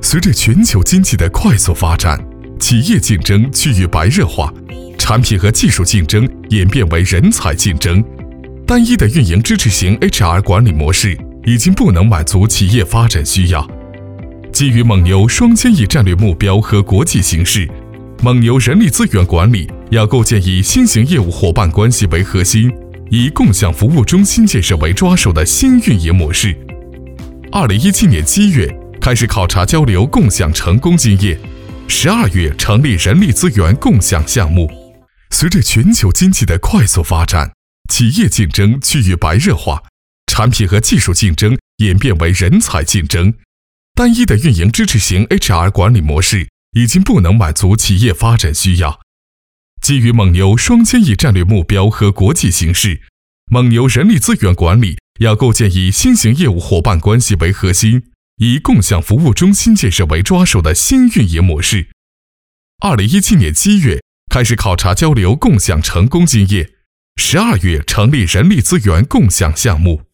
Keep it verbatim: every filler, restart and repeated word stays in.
随着全球经济的快速发展，企业竞争趋于白热化，产品和技术竞争演变为人才竞争。单一的运营支持型 H R 管理模式已经不能满足企业发展需要。基于蒙牛双千亿战略目标和国际形势，蒙牛人力资源管理要构建以新型业务伙伴关系为核心，以共享服务中心建设为抓手的新运营模式。二零一七年七月开始考察交流共享成功经验，十二月成立人力资源共享项目。随着全球经济的快速发展，企业竞争趋于白热化，产品和技术竞争演变为人才竞争。单一的运营支持型 H R 管理模式已经不能满足企业发展需要。基于蒙牛双千亿战略目标和国际形势，蒙牛人力资源管理要构建以新型业务伙伴关系为核心，以共享服务中心建设为抓手的新运营模式。二零一七年七月开始考察交流共享成功经验，十二月成立人力资源共享项目。